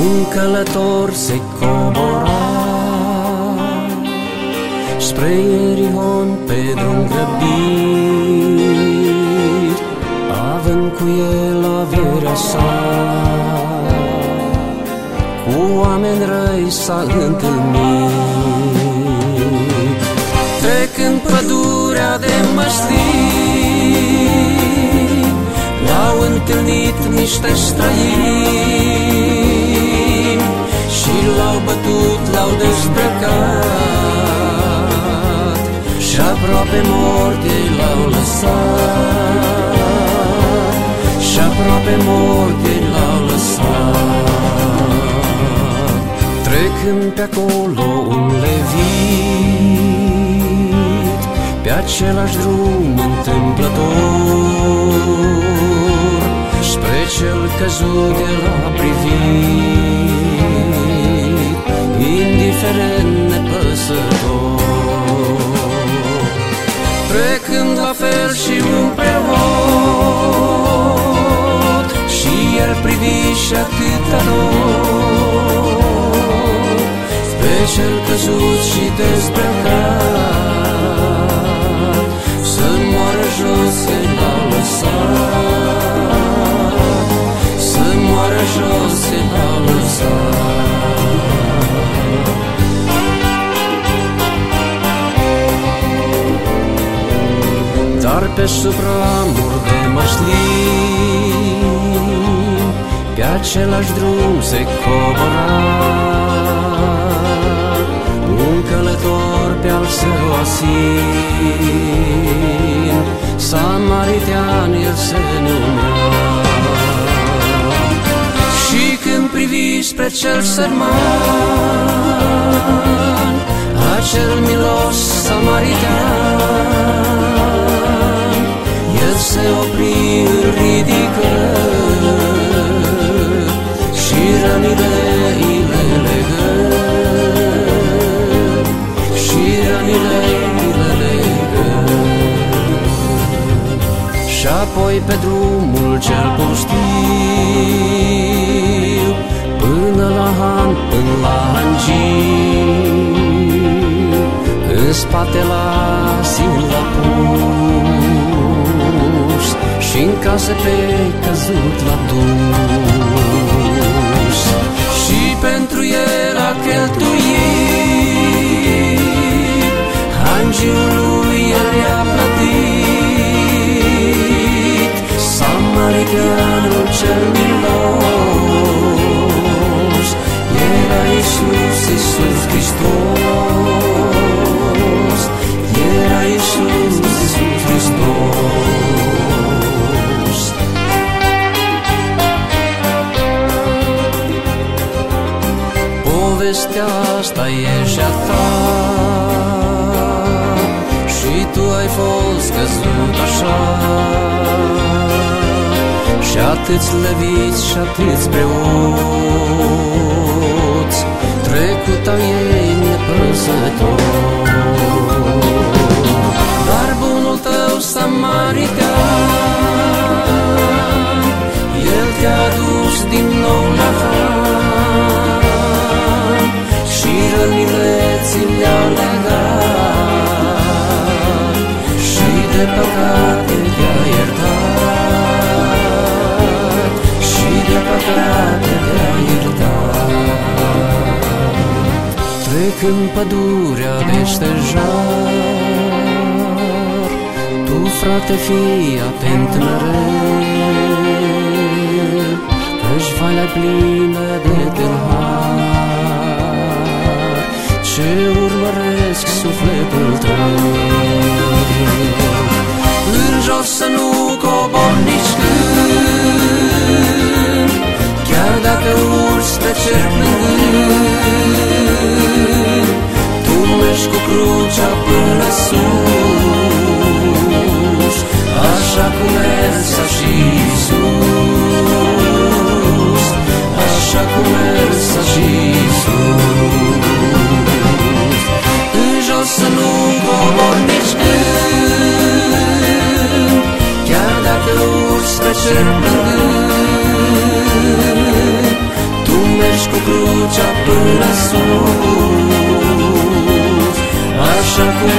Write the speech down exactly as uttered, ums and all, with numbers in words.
Un călător se cobora spre Ierihon pe drum grăbit, având cu el averea sa. Cu oameni răi s-a întâlnit, trecând pădurea de măslit, l-au întâlnit niște străini și l-au bătut, l-au dezbrăcat și aproape mort ei l-au lăsat, și aproape mort ei l-au lăsat. Trecând pe acolo un levit, pe același drum întâmplător, spre cel căzut el a privit, indiferent nepăsător. Trecând la fel și un preot, și el privi și atâta tot, spre cel căzut și dezbrăcat, să moară jos el l-a lăsat, să moară jos el l-a lăsat. Dar pe supramur de măslin, pe același drum se cobora un călător pe-al său asin, samaritean el se numea. Și când privi spre cel sărman, acel milos samaritean, el se opri, îl ridică și rănile îi le legă, și rănile îi le legă. Și apoi pe drumul cel pustiu, până la Han, până la Hangiu, în spate la Sil l-a pus și în casă pe căzut l-a dus. Și pentru el a cheltuit, Hangiul lui el i-a plătit, samariteanul cel milos era Iisus, Iisus Hristos, era Iisus, Iisus Hristos. Povestea asta e și a ta, și tu ai fost căzut așa, și atâți leviți și atâți preoți trecut au ei nepăsător. Dar bunul tău samaritean, el te-a dus din nou la Han și rănile ți le-a legat și de păcate te-a iertat, și de păcate te-a iertat. Trecând pădurea de stejar, tu, frate, fii atent mereu, căci valea plină de tâlhari ce urmăresc sufletul tău. În jos să nu cobori nici când, chiar dacă urci pe cer plângând, tu mergi cu crucea până sus, așa cum mergea și Iisus, așa cum mergea și Iisus. În jos să nu cobori nici când, chiar dacă urci pe cer plângând, tu mergi cu așa cum